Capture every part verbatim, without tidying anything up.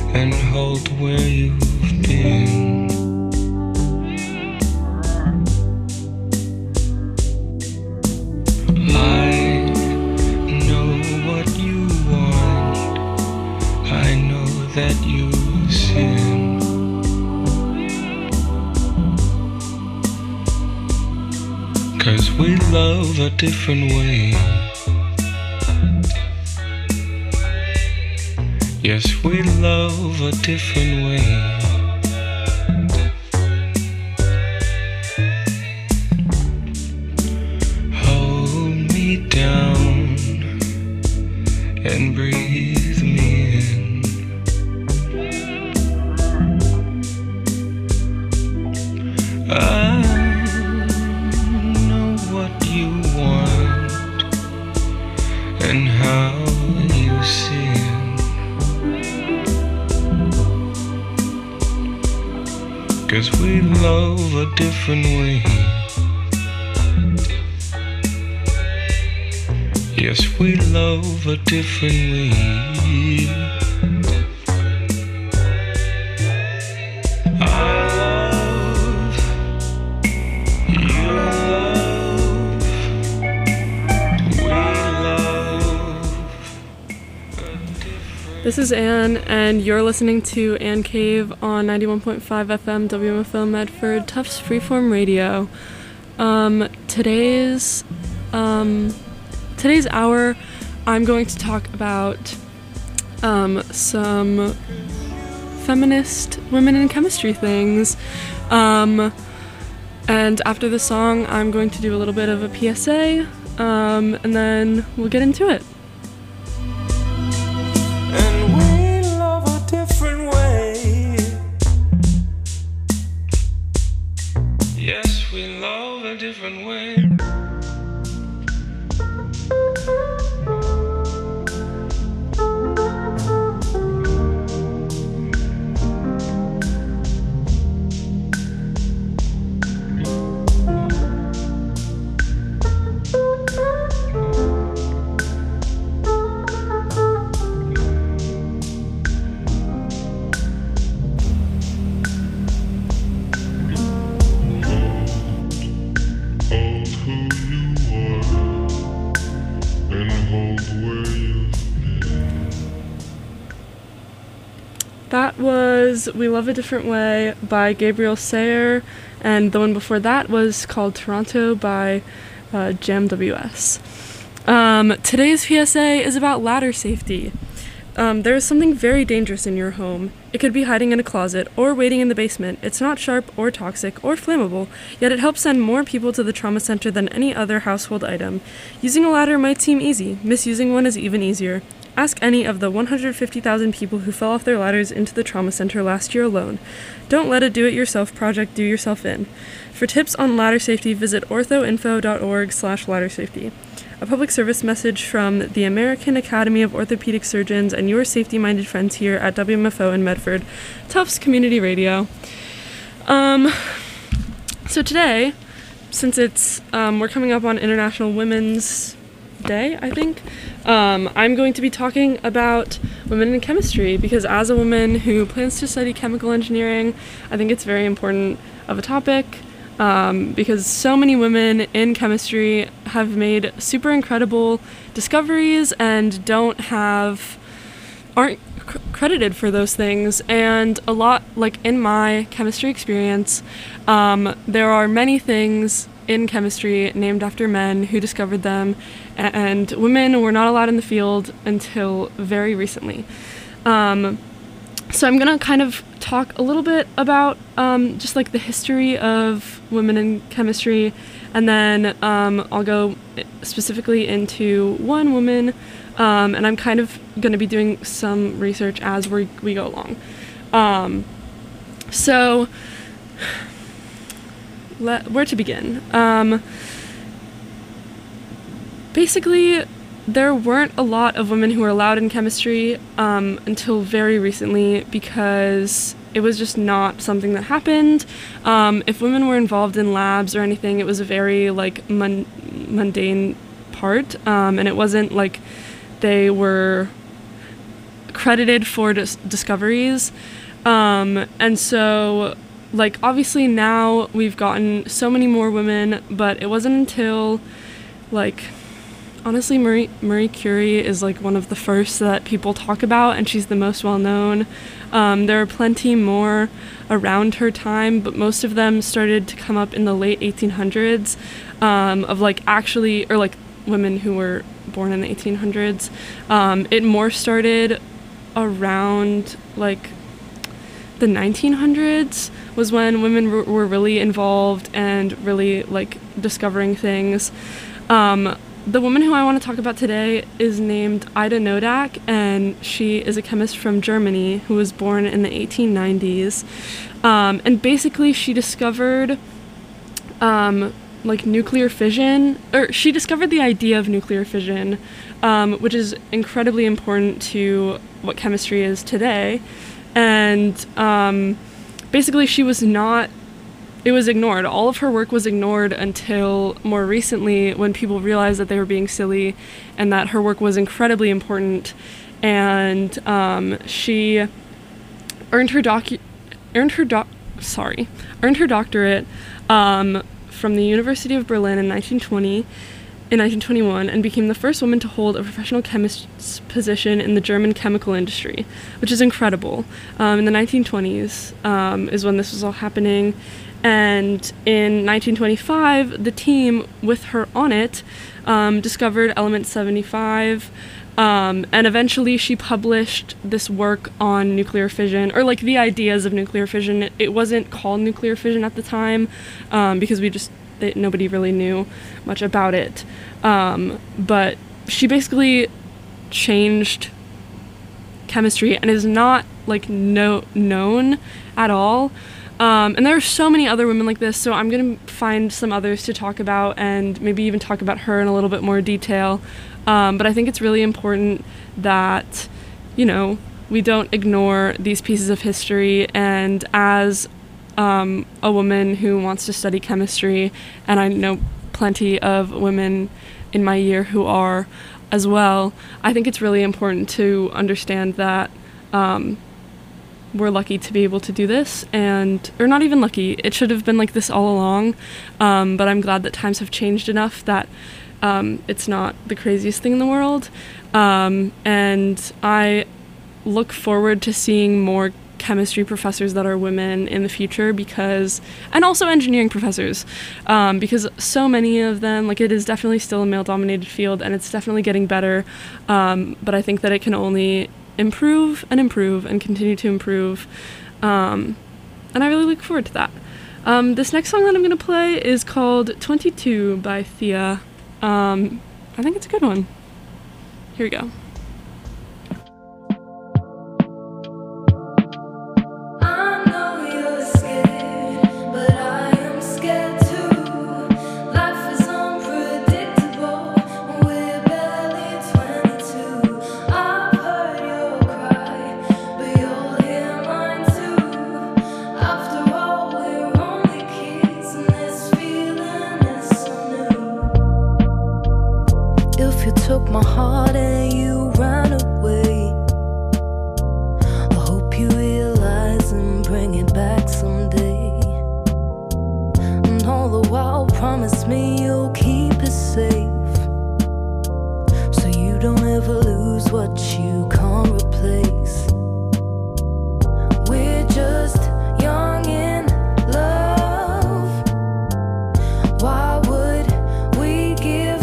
and hold where you've been. I know what you want, I know that you sin. Cause we love a different way. Yes, we love a different way. Hold me down and breathe me in. I know what you want and how you sin. Cause we love a different way. Yes, we love a different way. I love, you love, we love a different. This is Anne, and you're listening to Anne Cave on ninety-one point five F M W M F O Medford, Tufts Freeform Radio. Um, today's, um, today's hour, I'm going to talk about um, some feminist women in chemistry things. Um, and after the song, I'm going to do a little bit of a P S A, um, and then we'll get into it. And we love a different way. Yes, we love a different way. That was We Love a Different Way by Gabriel Sayer, and the one before that was called Toronto by uh, Jam W S. Um, today's P S A is about ladder safety. Um, there is something very dangerous in your home. It could be hiding in a closet or waiting in the basement. It's not sharp or toxic or flammable, yet it helps send more people to the trauma center than any other household item. Using a ladder might seem easy. Misusing one is even easier. Ask any of the one hundred fifty thousand people who fell off their ladders into the trauma center last year alone. Don't let a do-it-yourself project do yourself in. For tips on ladder safety, visit orthoinfo.org slash ladder safety. A public service message from the American Academy of Orthopedic Surgeons and your safety-minded friends here at W M F O in Medford, Tufts Community Radio. Um, so today, since it's, um, we're coming up on International Women's Day, I think, um, I'm going to be talking about women in chemistry, because as a woman who plans to study chemical engineering, I think it's very important of a topic, um, because so many women in chemistry have made super incredible discoveries and don't have, aren't c- credited for those things. And a lot, like in my chemistry experience, um, there are many things in chemistry named after men who discovered them, and women were not allowed in the field until very recently. Um, so I'm going to kind of talk a little bit about um, just like the history of women in chemistry, and then um, I'll go specifically into one woman, um, and I'm kind of going to be doing some research as we we go along. Um, so Let, where to begin? Um, basically, there weren't a lot of women who were allowed in chemistry um, until very recently, because it was just not something that happened. Um, if women were involved in labs or anything, it was a very like mun- mundane part, um, and it wasn't like they were credited for dis- discoveries. Um, and so, like, obviously now we've gotten so many more women, but it wasn't until, like, honestly, Marie, Marie Curie is, like, one of the first that people talk about, and she's the most well-known. Um, there are plenty more around her time, but most of them started to come up in the late eighteen hundreds, um, of, like, actually, or, like, women who were born in the eighteen hundreds. Um, it more started around, like, the nineteen hundreds was when women r- were really involved and really, like, discovering things. Um, the woman who I want to talk about today is named Ida Nodak, and she is a chemist from Germany who was born in the eighteen nineties. Um, and basically she discovered, um, like, nuclear fission, or she discovered the idea of nuclear fission, um, which is incredibly important to what chemistry is today. And um, basically she was not, it was ignored. All of her work was ignored until more recently, when people realized that they were being silly and that her work was incredibly important. And um, she earned her docu- earned her doc- sorry, earned her doctorate um, from the University of Berlin in nineteen twenty. In nineteen twenty-one, and became the first woman to hold a professional chemist's position in the German chemical industry, which is incredible. Um, in the nineteen twenties um, is when this was all happening, and in nineteen twenty-five, the team with her on it um, discovered element seventy-five, um, and eventually she published this work on nuclear fission, or, like, the ideas of nuclear fission. It, it wasn't called nuclear fission at the time, um, because we just That nobody really knew much about it. Um, but she basically changed chemistry and is not, like, no known at all. Um, and there are so many other women like this, so I'm going to find some others to talk about and maybe even talk about her in a little bit more detail. Um, but I think it's really important that, you know, we don't ignore these pieces of history. And as Um, a woman who wants to study chemistry, and I know plenty of women in my year who are as well, I think it's really important to understand that um, we're lucky to be able to do this, and or not even lucky, it should have been like this all along, um, but I'm glad that times have changed enough that um, it's not the craziest thing in the world, um, and I look forward to seeing more chemistry professors that are women in the future, because, and also engineering professors, um, because so many of them, like, it is definitely still a male-dominated field, and it's definitely getting better, um, but I think that it can only improve and improve and continue to improve, um, and I really look forward to that. Um, this next song that I'm going to play is called twenty-two by Thea. Um, I think it's a good one. Here we go. Took my heart and you ran away. I hope you realize and bring it back someday. And all the while promise me you'll keep it safe, so you don't ever lose what you can't replace. We're just young in love. Why would we give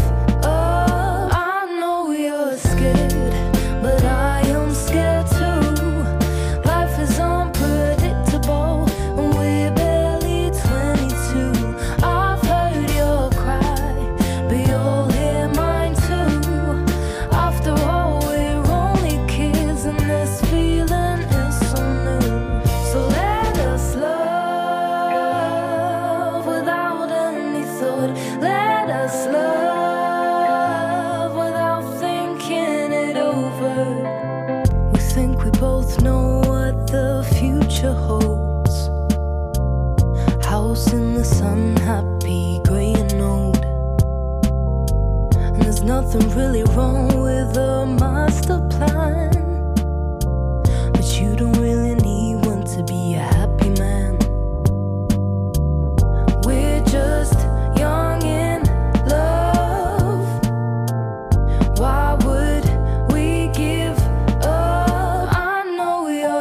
nothing really wrong with a master plan.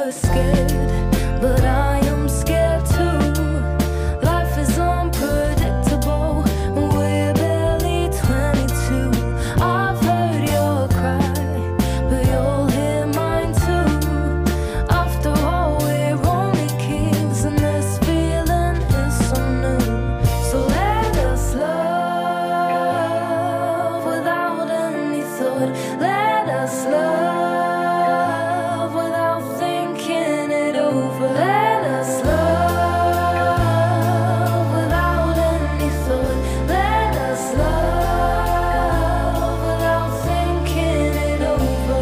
were scared, but I am scared too. Life is unpredictable, we're barely twenty-two. I've heard your cry, but you'll hear mine too. After all, we're only kids, and this feeling is so new. So let us love without any thought. Let us love without thinking it over. Let us love without any thought. Let us love without thinking it over.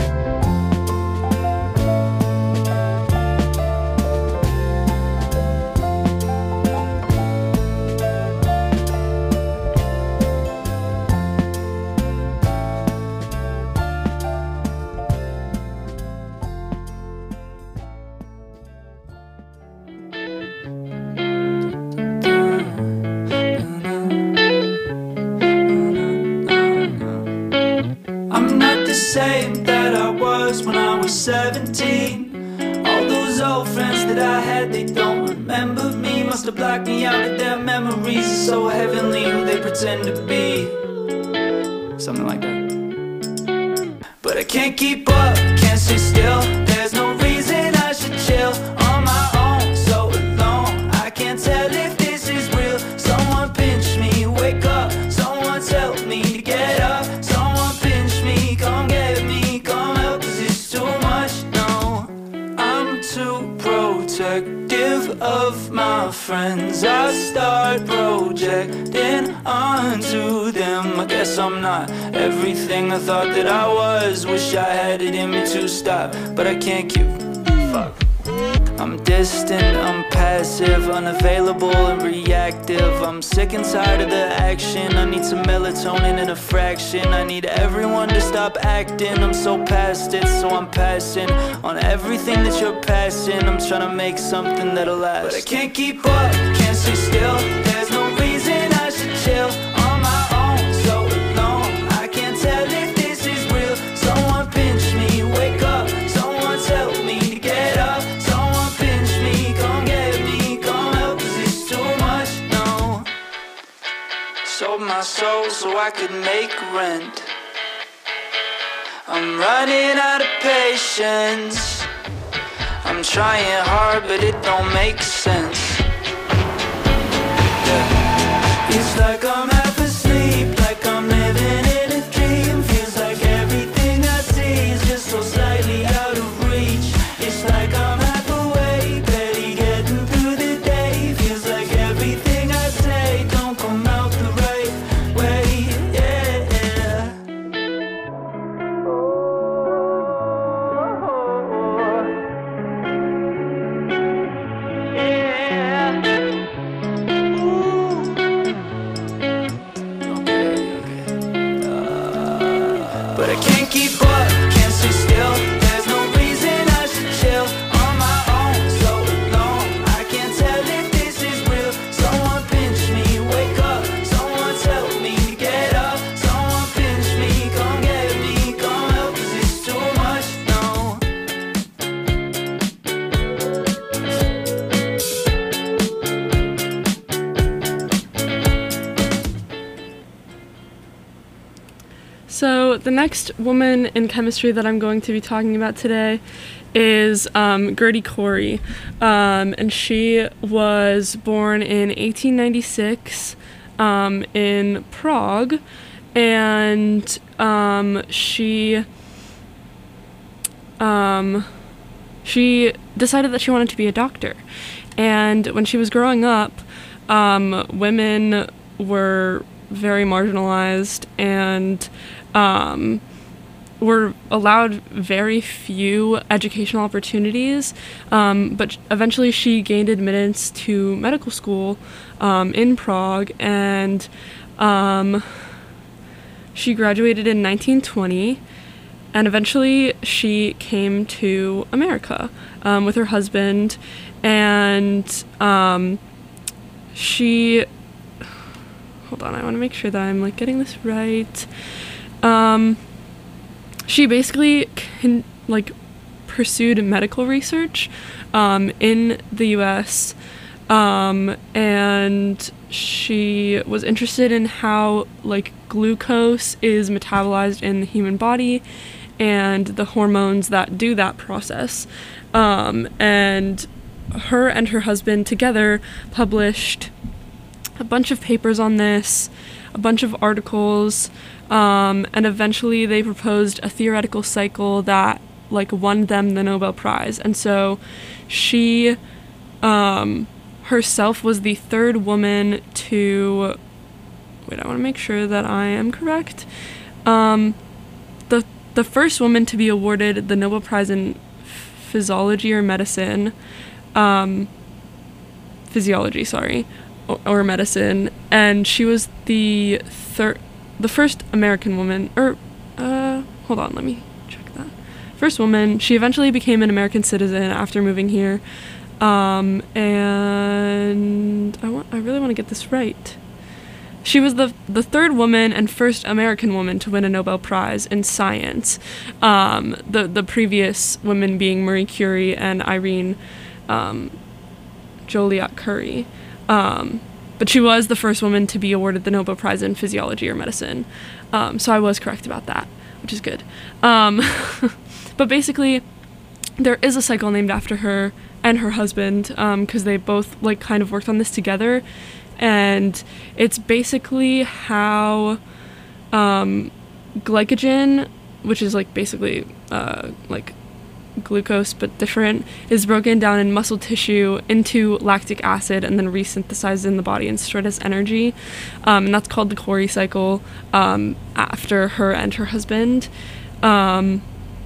I'm not the same that I was when I was seventeen. All those old friends that I had, they don't remember me. Must have blocked me out of their memories. It's so heavenly who they pretend to be. Something like that. But I can't keep up, can't stay still. There's no reason I should chill on my own, so alone. I can't tell if this is real. Someone pinch me, wake up. Someone tell me to get up. Someone pinch me, come get me, come help, 'cause it's too much. No, I'm too protective of my friends. I start projecting onto them. I guess I'm not everything I thought that I was. Wish I had it in me to stop, but I can't give a fuck. I'm distant, I'm passive, unavailable and reactive. I'm sick and tired of the action. I need some melatonin in a fraction. I need everyone to stop acting. I'm so past it, so I'm passing on everything that you're passing. I'm trying to make something that'll last, but I can't keep up, can't stay still. There's no reason I should chill on my own, so alone. I can't tell if this is real. Someone pinch me, wake up. Someone tell me to get up. Someone pinch me, come get me, come help, 'cause it's too much. No, sold my soul so I could make rent. I'm running out of patience. I'm trying hard, but it don't make sense. Yeah. It's like I'm half asleep, like I'm living in a dream. Feels like everything I see is just so slightly out of reach. It's like I'm half awake, barely getting through the day. Feels like everything I say don't come out the right way. Yeah. But I can't keep up, can't stay still. There's no reason I should chill on my own, so alone. I can't tell if this is real. Someone pinch me, wake up. Someone tell me to get up. Someone pinch me, come get me, come help, 'cause it's too much. No. So the next woman in chemistry that I'm going to be talking about today is um, Gertie Corey, um, and she was born in eighteen ninety-six um, in Prague, and um, she um, she decided that she wanted to be a doctor. And when she was growing up, um, women were very marginalized and um, were allowed very few educational opportunities, um, but eventually she gained admittance to medical school um, in Prague, and um, she graduated in nineteen twenty, and eventually she came to America um, with her husband, and um, she, hold on, I want to make sure that I'm like getting this right. Um, she basically can, like pursued medical research um, in the U S um, and she was interested in how like glucose is metabolized in the human body and the hormones that do that process. Um, and her and her husband together published a bunch of papers on this, a bunch of articles, um, and eventually they proposed a theoretical cycle that like won them the Nobel Prize. And so she um, herself was the third woman to, wait, I want to make sure that I am correct. Um, the the first woman to be awarded the Nobel Prize in physiology or medicine, um, physiology, sorry, or, or medicine, and she was the third, the first American woman, or, uh, hold on, let me check that. First woman. She eventually became an American citizen after moving here, um, and I want, I really want to get this right. She was the the third woman and first American woman to win a Nobel Prize in science. Um, the the previous women being Marie Curie and Irene um, Joliot-Curie. Um, but she was the first woman to be awarded the Nobel Prize in physiology or medicine. Um, so I was correct about that, which is good. Um, but basically, there is a cycle named after her and her husband, because um, they both like kind of worked on this together. And it's basically how um, glycogen, which is like basically uh, like glucose but different, is broken down in muscle tissue into lactic acid and then resynthesized in the body and stored as energy. Um, and that's called the Cori cycle, um, after her and her husband. Um,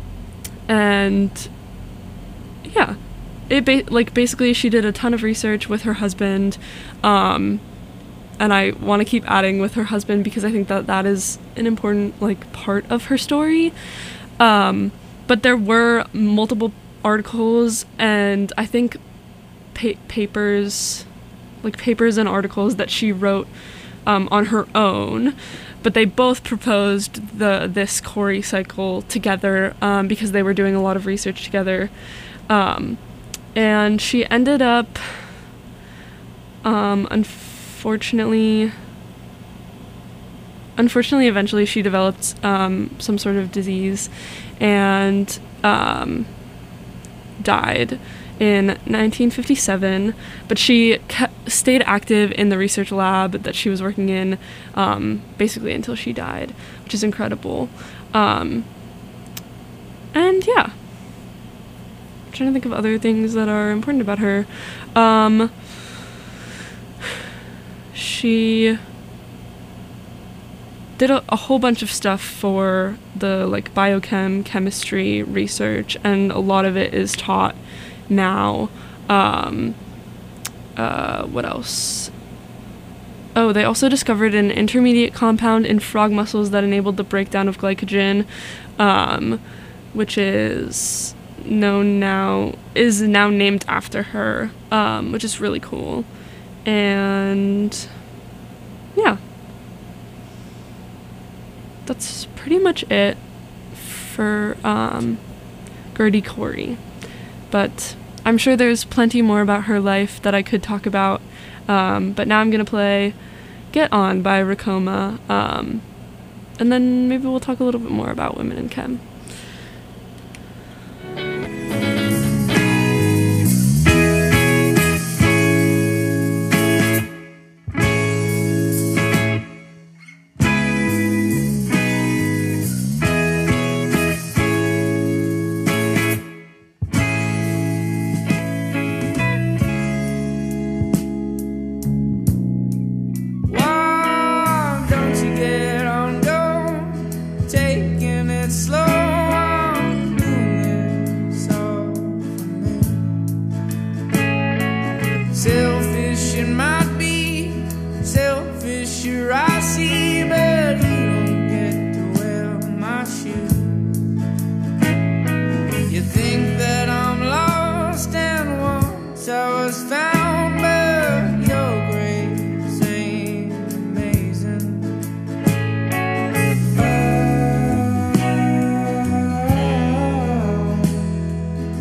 and yeah. It ba- like basically she did a ton of research with her husband, um, and I want to keep adding with her husband because I think that that is an important like part of her story. Um, but there were multiple articles and I think pa- papers, like papers and articles that she wrote um, on her own. But they both proposed the this Cori cycle together um, because they were doing a lot of research together. Um, And she ended up, um, unfortunately, unfortunately, eventually she developed um, some sort of disease and um, died in nineteen fifty-seven. But she kept, stayed active in the research lab that she was working in, um, basically until she died, which is incredible. Um, and yeah. Trying to think of other things that are important about her. Um, she did a, a whole bunch of stuff for the like biochem chemistry research, and a lot of it is taught now. Um, uh, what else? Oh, they also discovered an intermediate compound in frog muscles that enabled the breakdown of glycogen, um, which is known now is now named after her, um, which is really cool. And yeah, that's pretty much it for um, Gertie Cori. But I'm sure there's plenty more about her life that I could talk about. Um, but now I'm gonna play "Get On" by Racoma, um, and then maybe we'll talk a little bit more about women in chem. Selfish it might be, selfish sure I see, but you don't get to wear my shoes. You think that I'm lost and once I was found, but your grace ain't amazing. Oh,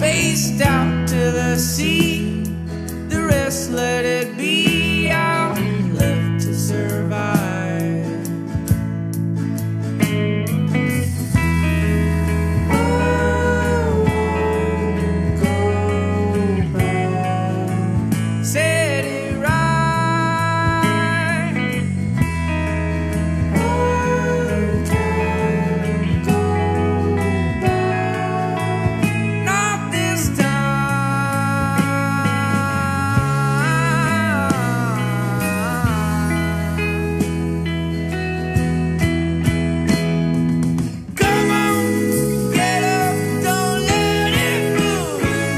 spaced out to the sea. The rest let it be. I'll live to survive. Set it right. Not this time. Come on, get up, don't let it move.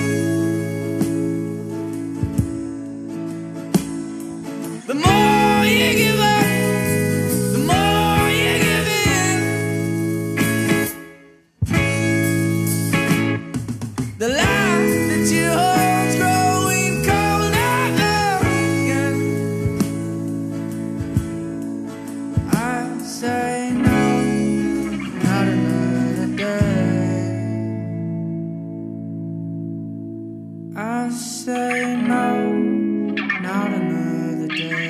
The more you give up, the more you give in. The life that you hold's growing cold again. I say no, not another day. I say no, not another day.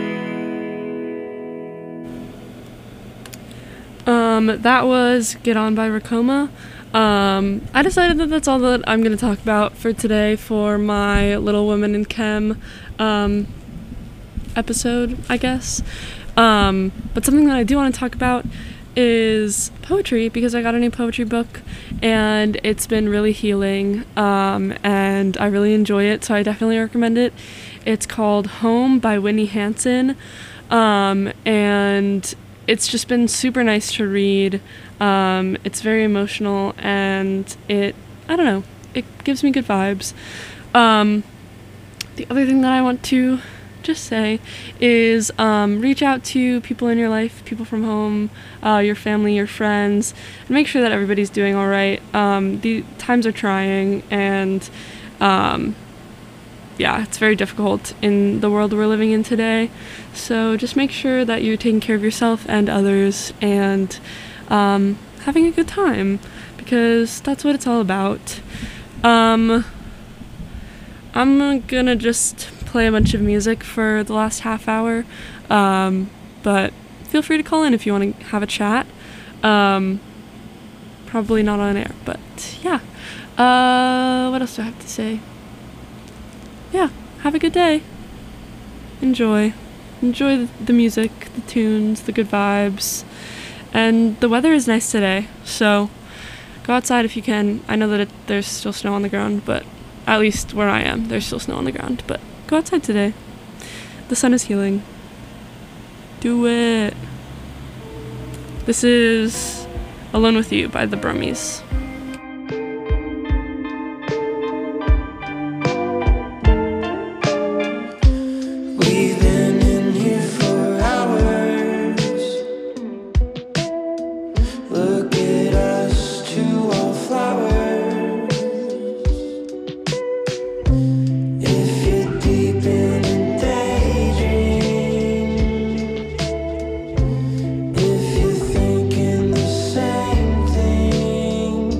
Um, that was Get On by Racoma. Um, I decided that that's all that I'm going to talk about for today for my Little Women in Chem um, episode, I guess. Um, but something that I do want to talk about is poetry, because I got a new poetry book and it's been really healing, um, and I really enjoy it, so I definitely recommend it. It's called Home by Whitney Hansen, um, and it's just been super nice to read. Um, it's very emotional, and it, I don't know, it gives me good vibes. Um, the other thing that I want to just say is um, reach out to people in your life, people from home, uh, your family, your friends, and make sure that everybody's doing all right. Um, the times are trying, and um, yeah, it's very difficult in the world we're living in today. So just make sure that you're taking care of yourself and others, and um, having a good time, because that's what it's all about. Um, I'm gonna just play a bunch of music for the last half hour, um, but feel free to call in if you want to have a chat. Um, probably not on air, but yeah. Uh, what else do I have to say? Yeah, have a good day. Enjoy. Enjoy the, the music, the tunes, the good vibes. And the weather is nice today, so go outside if you can. I know that it, there's still snow on the ground, but at least where I am, there's still snow on the ground. But go outside today. The sun is healing. Do it. This is Alone With You by the Brummies. We've been in here for hours. Look at us, two wallflowers. If you're deep in a daydream, if you're thinking the same thing,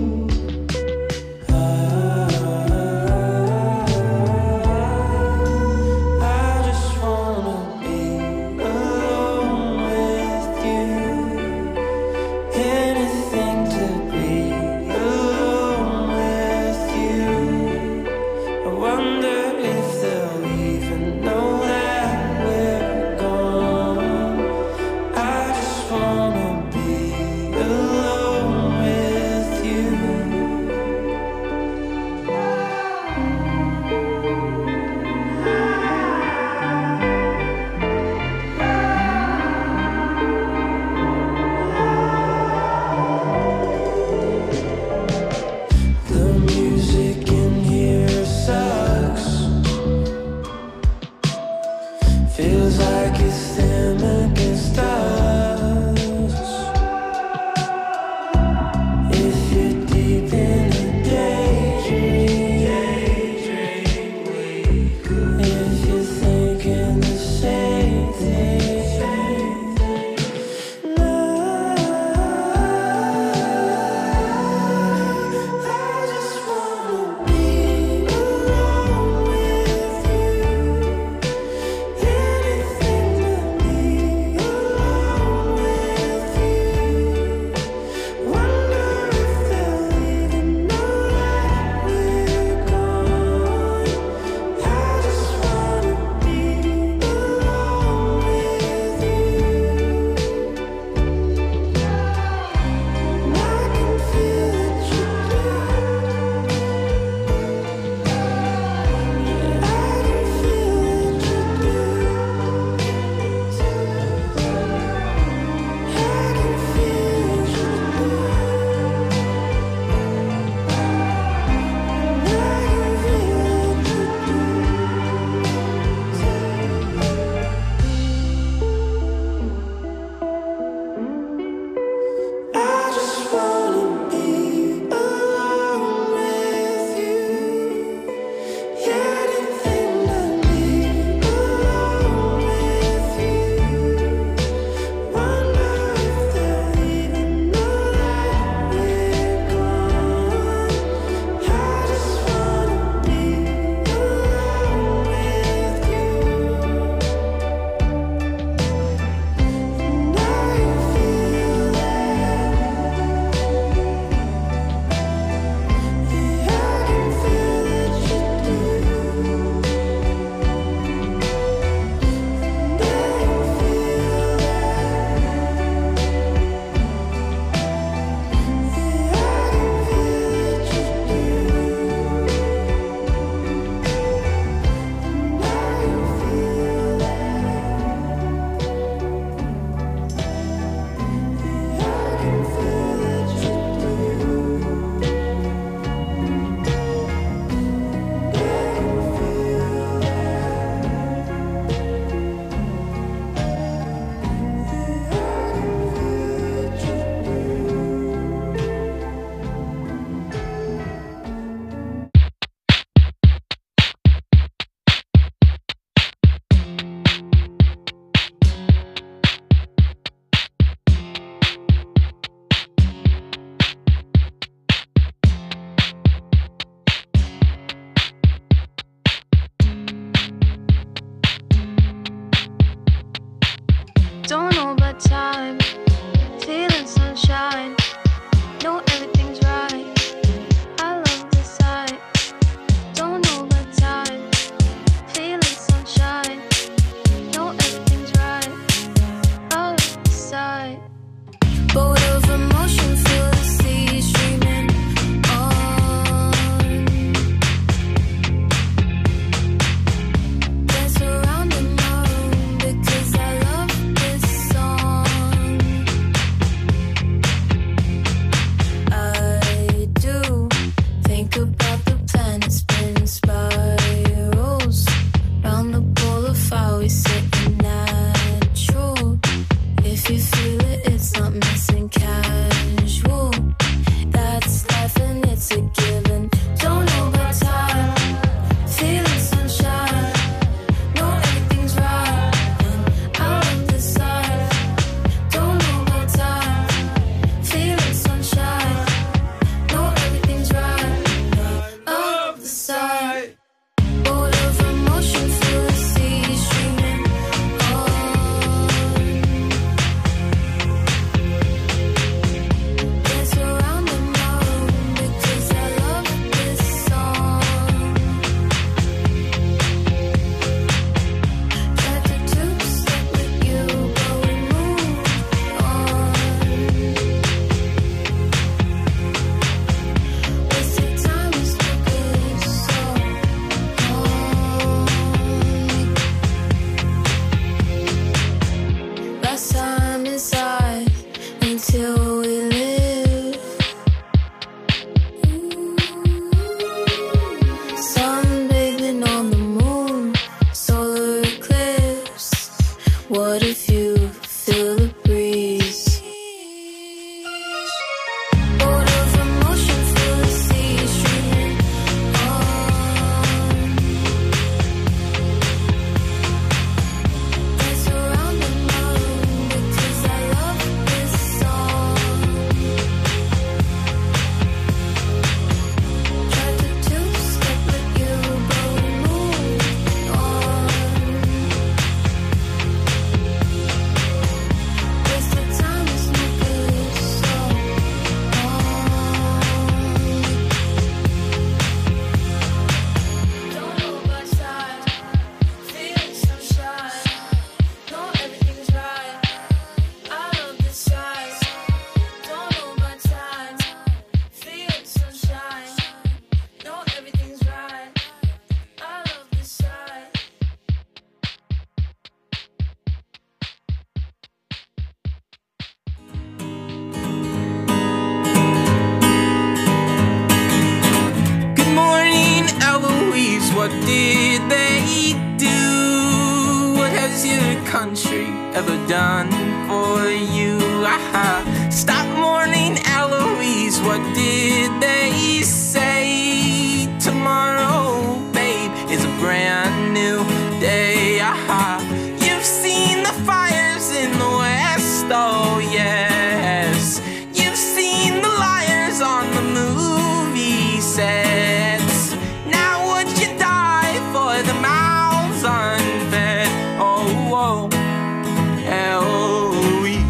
country ever done for you? Ah, stop mourning, Eloise, what did they say? Tomorrow, babe, is a brand new day. Ah, you've seen the fires in the west, oh yes. You've seen the liars on the movie sets. Now would you die for the mouths unfed? Oh, oh, Eloise.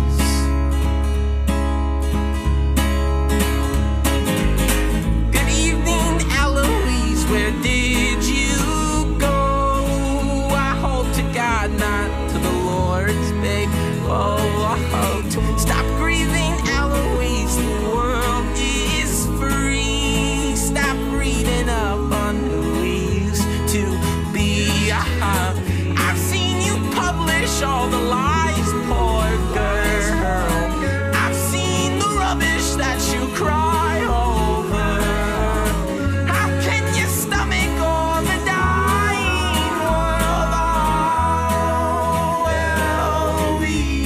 Good evening, Eloise, where did you go? I hope to God, not to the Lord's big woe. Stop grieving, Eloise, the world is free. Stop reading up on who we used to be. I've seen you publish all the lies, poor girl. I've seen the rubbish that you cry over. How can you stomach all the dying world? Oh, Eloise.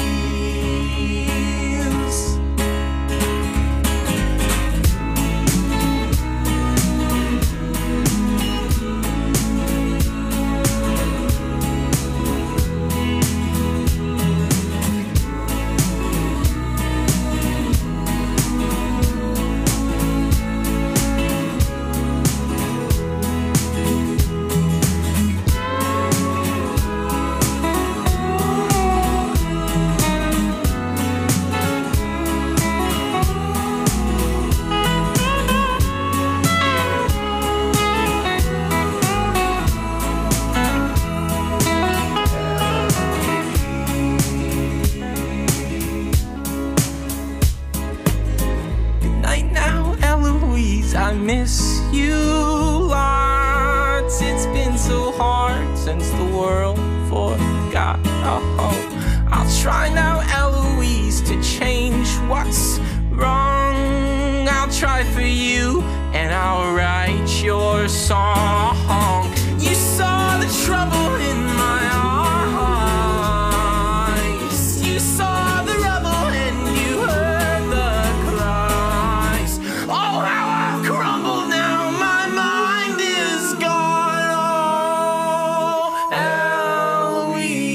Night now, Eloise, I miss you lots. It's been so hard since the world forgot. Oh, I'll try now, Eloise, to change what's wrong. I'll try for you, and I'll write your song. You saw the trouble in my eyes. You saw the rubble and you heard the cries. Oh, how I've crumbled now, my mind is gone. Oh,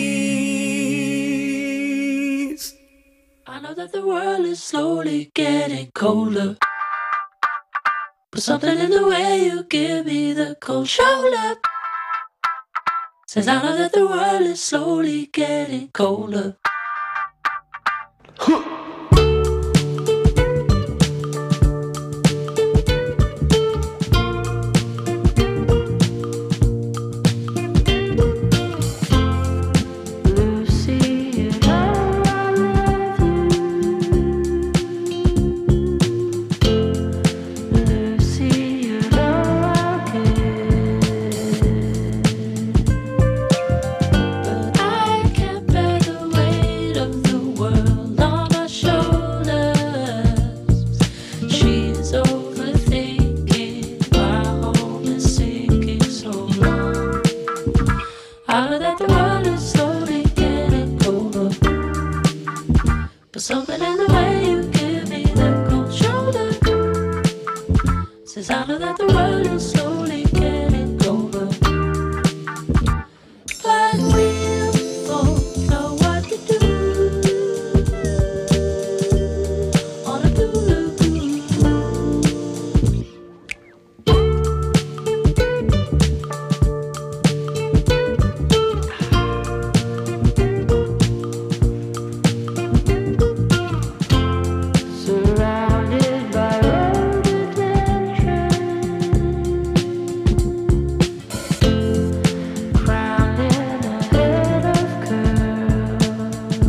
Eloise. I know that the world is slowly getting colder, but something in the way you give me the cold shoulder says I know that the world is slowly getting colder. Lucy, you know I love you. Lucy, you know I care. But I can't bear the weight of the world on my shoulders. She's overthinking, my home is sinking so long. I know that the world is slowly getting colder, but something in the way you give me the cold shoulder says I know that the world is slowly getting colder. But we'll both know what to do on a do-do-do. Surrounded by rhododendron, crowned in a head of curls.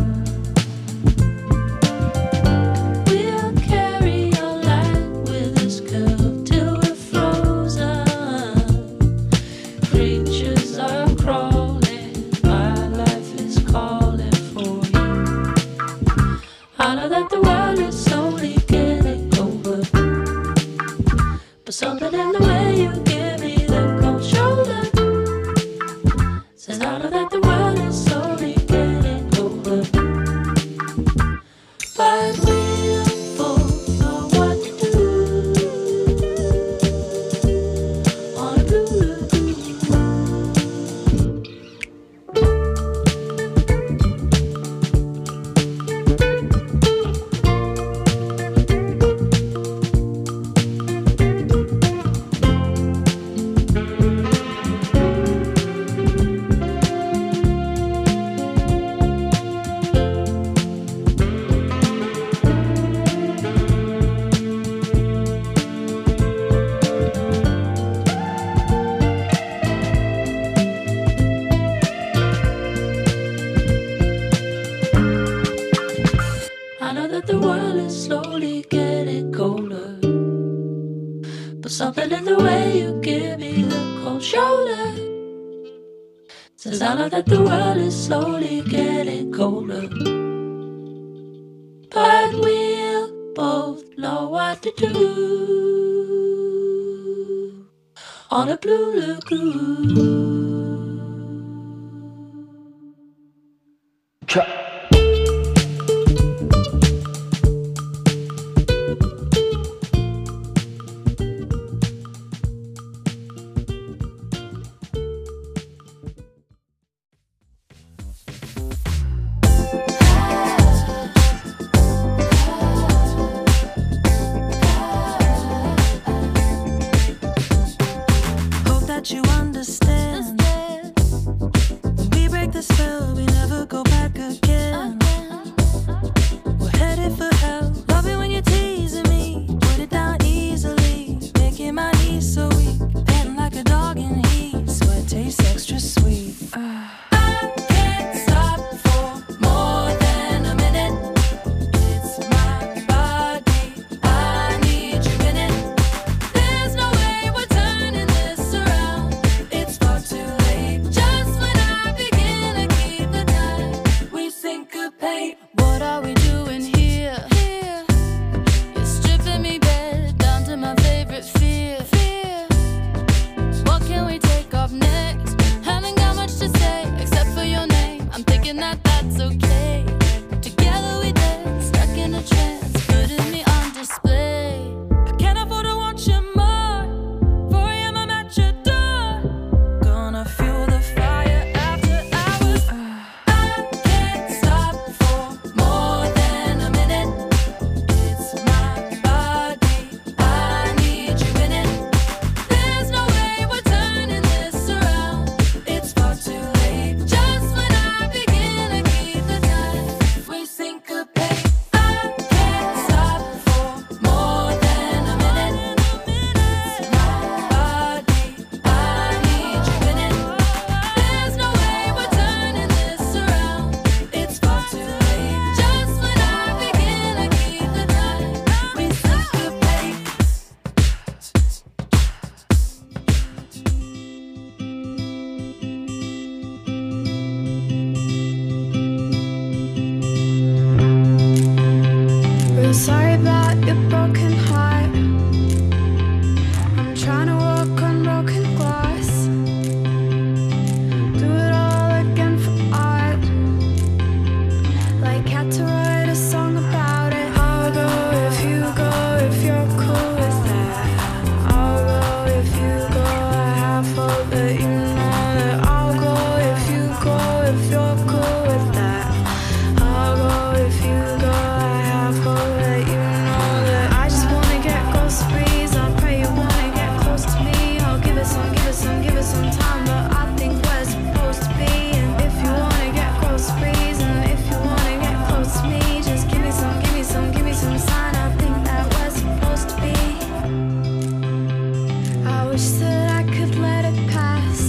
We'll carry our light with this curve till we're frozen. Creatures are crawling, my life is calling for you. I know that the world is slowly getting colder, but something in the way you give me the cold shoulder says I know that the world is slowly getting But something in the way you give me the cold shoulder says I know that the world is slowly getting colder. But we'll both know what to do on a blue lagoon. Cha. You understand. When we break the spell, we never go back again. We're headed for hell. Love it when you're teasing me. Put it down easily, making my knees so weak. Panting like a dog in heat. Sweat tastes extra sweet. Uh. I can't stop for more than a minute. It's my body. I need you in it. There's no way we're turning this around. It's far too late. Just when I begin to keep the time, we syncopate. What are we doing here? Here. You're stripping me bare down to my favorite fear. Fear. What can we take off next? Haven't got much to say except for your name. I'm thinking that that's okay. Together we dance, stuck in a trance, putting me on display. I can't afford to watch you more. four a m I'm at your door. Gonna fuel the fire after hours. I can't stop for more than a minute. It's my body. I need you in it. There's no way we're turning this around. It's far too late. Just when I begin to keep the time, we syncopate. I can't stop for more than a minute. It's my body. I need you in it. There's no way we're turning this around. It's far too late. Just when I begin to keep the time, we syncopate. Real sorry about your broken heart. I'm trying to walk on broken glass. Do it all again for art. Like had to write a song about it. I'll go if you go, if you're cool with that. I'll go if you go. I have hope that you know that I'll go if you go, if you're cool with that. I'll go if you go. I have hope that you know that I just wanna get close, breeze. I'll pray you wanna get close to me. I'll give it some, give it some, give it some time, but I think we're supposed to be. And if you wanna get close, breeze, and if you wanna get close to me, just give me some, give me some, give me some sign. I think that we're supposed to be. I wish that I could let it pass.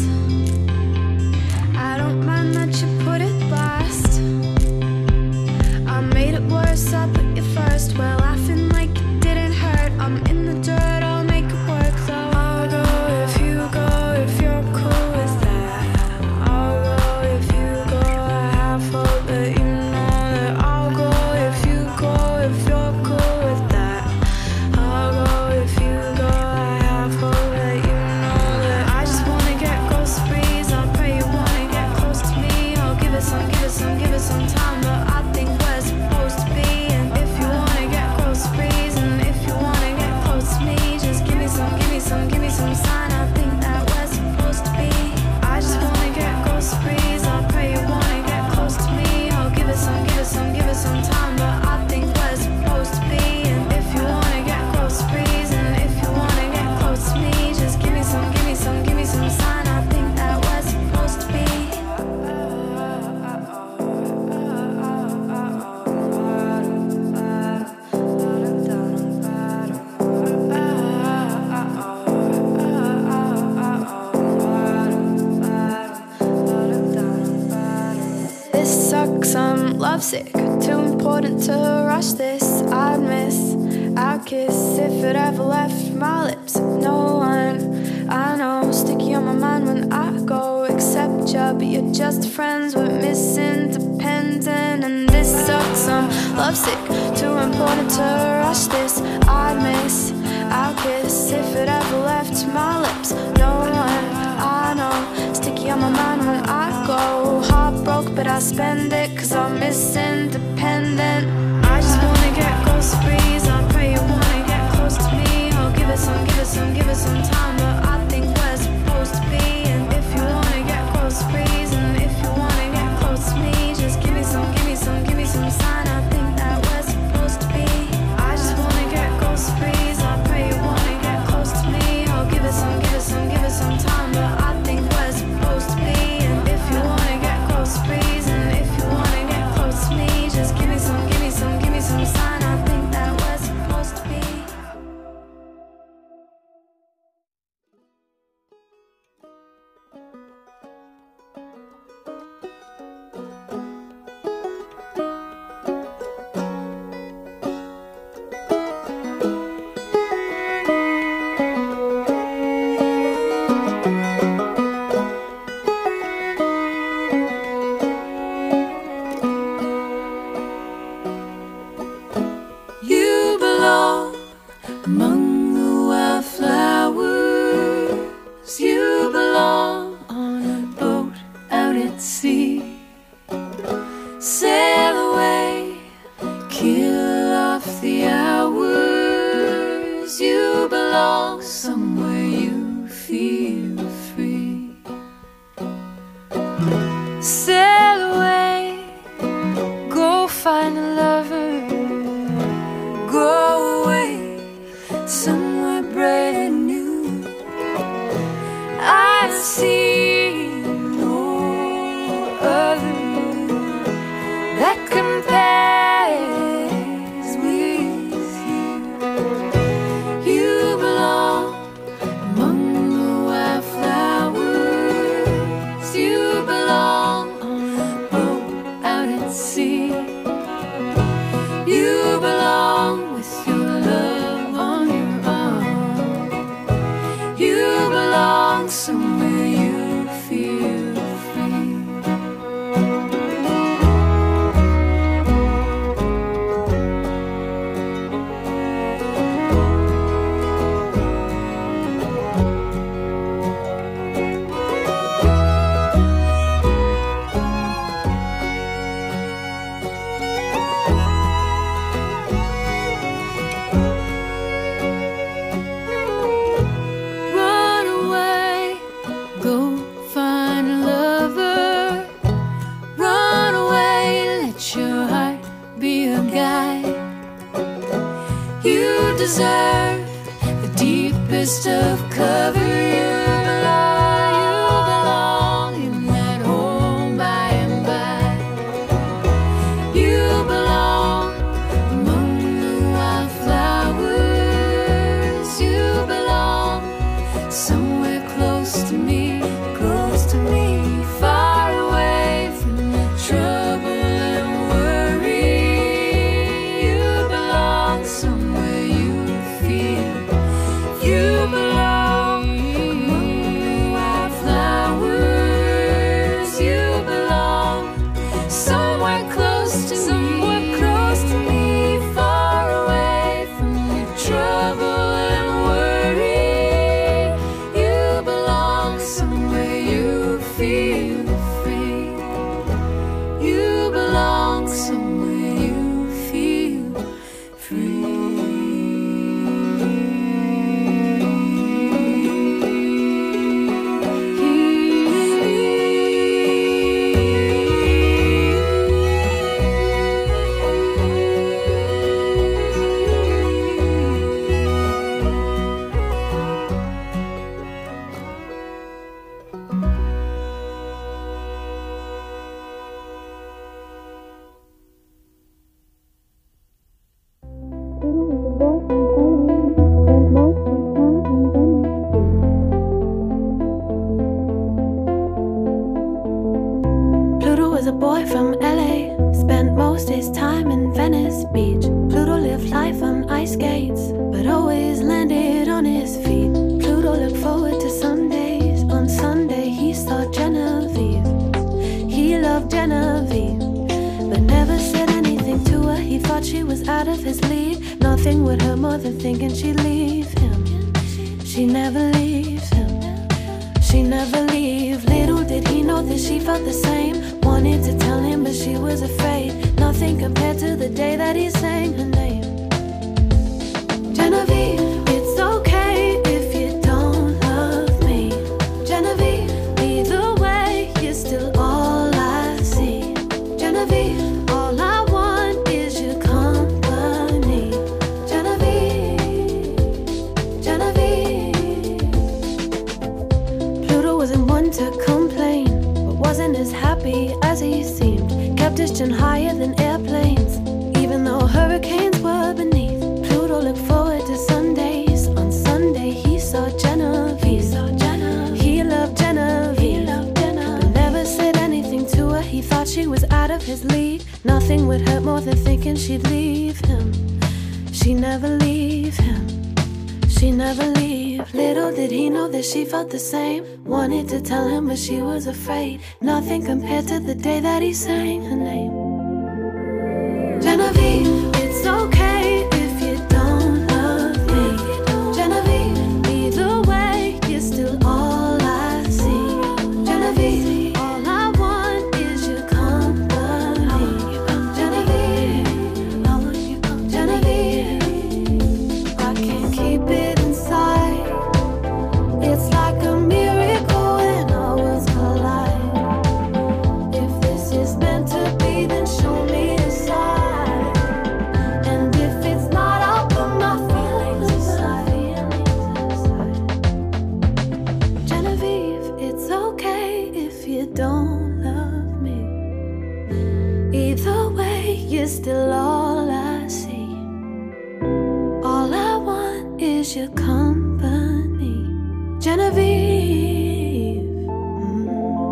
I don't mind that you put it last. I made it worse, I put you first. We're laughing like it didn't hurt. I'm in the dirt, I'll make it work though. I'll go if you go, if you're cool with that. I'll go if you go. I have hope that you know that I'll go if you go, if you're cool with that. I'll go if you go. I have hope that you know that I just wanna get close, breeze. I'll pray you wanna get close to me. I'll give it some, give it some, give it some time, but I think we're supposed to be. And if you wanna get close, breeze, and if you wanna get close to me, just give me some, give me some, give me some sign. I think that we're supposed to be. I just wanna get close, breeze. I'll pray you wanna get close to me. I'll give it some, give it some, give it some time, but I think we're supposed to be. And if you wanna get close, breeze, and if you wanna get close to me, just give me some, give me some, give me some sign. I think that we're supposed to be. This sucks, I'm lovesick. Too important to rush this. I'd miss out kiss if it ever left my lips. No one I know sticky on my mind when I go except you, but you're just friends with Miss Independent. And this sucks, I'm lovesick, too important to rush this. I'd miss our kiss if it ever left my lips. No one I know sticky on my mind when I go. Heart broke but I spend it cause I'm Miss Independent. I just wanna get close to breeze. I pray you wanna get close to me. I'll give it some, give it some, give it some time, but I think we're supposed to be. And if you wanna get close to breeze, and if you wanna get close to me, just give me some, give me some, give me some sign. I think that we're supposed to be. I just wanna get close to breeze. I pray you wanna get close to me. I'll give it some, give it some, give it some time, but I think we're supposed to be. And if you wanna get close to breeze, and if you wanna get close to me, just give me some, give me some, give me some sign. I think that we're supposed to be. You belong among the wildflowers. You belong on a boat out at sea. Sail away, kill off the hours. You belong somewhere you feel free. Sail away, go find a lover. Go away, somewhere bright and new. I see no other that compares with you. You belong among the wildflowers. You belong on a boat out at sea. You belong with your love on your arm. You belong somewhere you feel free. Run away, go find a lover. Run away, let your heart be a guide. You deserve the deepest of cover. You belong, you belong in that home by and by. You belong among the wildflowers. You belong somewhere close to me, close to me, far away from the trouble and worry. You belong somewhere you feel. You belong. Nothing would hurt more than thinking she'd leave him. She never leaves him. She never leave. Little did he know that she felt the same. Wanted to tell him, but she was afraid. Nothing compared to the day that he sang her name. Genevieve, it's okay if you don't love me. Genevieve, either way, you're still all I see. Genevieve, all I want is your company. Genevieve, Genevieve. Pluto wasn't one to complain, but wasn't as happy as he seemed. Kept his chin higher than airplanes, even though hurricanes were beneath. Pluto looked forward to Sundays. On Sunday he saw Genevieve. He saw Genevieve. He loved Genevieve. He loved Genevieve. But never said anything to her. He thought she was out of his league. Nothing would hurt more than thinking she'd leave him. She never leave him. She never leave. Little did he know that she felt the same. Wanted to tell him, but she was afraid. Nothing compared to the day that he sang her name. Genevieve, it's okay if you don't love me. Genevieve, either way, you're still all I see. Genevieve, all I want is your company. Genevieve, Genevieve, I can't keep it inside. It's like a miracle when our worlds collide. If this is meant to be, then show me a sign. And if it's not, I'll put my feelings aside. Genevieve, it's okay if you don't love me. Either way, you're still all I see. All I want is your company. Genevieve, mm.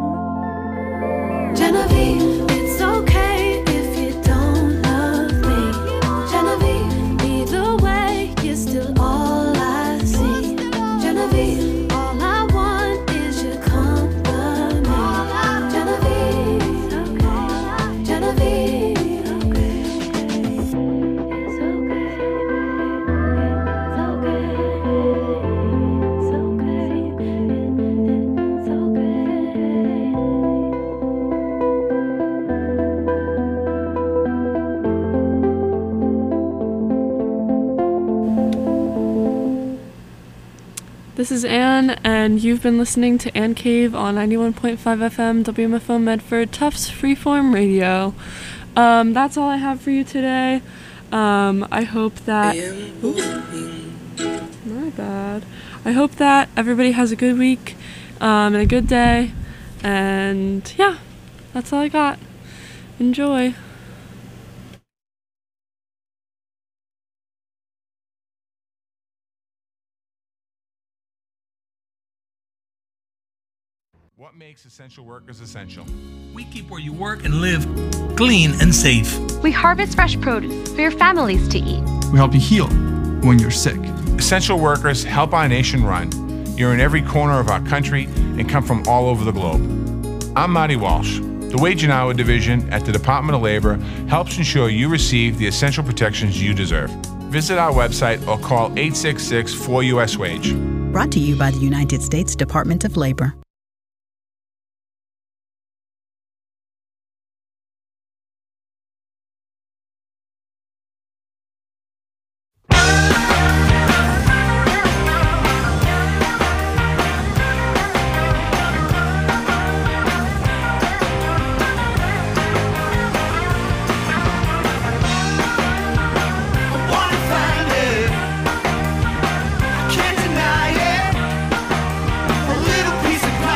Genevieve, it's okay if you don't love me. Genevieve, either way, you're still all I see. Genevieve, all I want is your company. Genevieve, Genevieve, it's okay. It's okay. It's okay. It's okay. This is Anne, and you've been listening to Anne Cave on ninety-one point five F M W M F O Medford, Tufts Freeform Radio. Um, that's all I have for you today. Um, I hope that... Oops, my bad. I hope that everybody has a good week um, and a good day. And yeah, that's all I got. Enjoy. What makes essential workers essential? We keep where you work and live clean and safe. We harvest fresh produce for your families to eat. We help you heal when you're sick. Essential workers help our nation run. You're in every corner of our country and come from all over the globe. I'm Marty Walsh. The Wage and Hour Division at the Department of Labor helps ensure you receive the essential protections you deserve. Visit our website or call eight six six, four U S WAGE. Brought to you by the United States Department of Labor. Can't deny it. A little piece of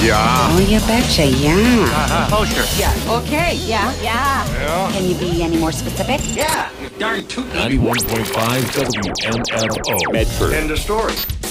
Yeah. Oh, you betcha, yeah. Uh-huh. Oh, sure. Yeah. Okay, yeah, yeah. Yeah. Can you be any more specific? Yeah. Darn tootin'. ninety-one point five W M F O. Medford. End of story.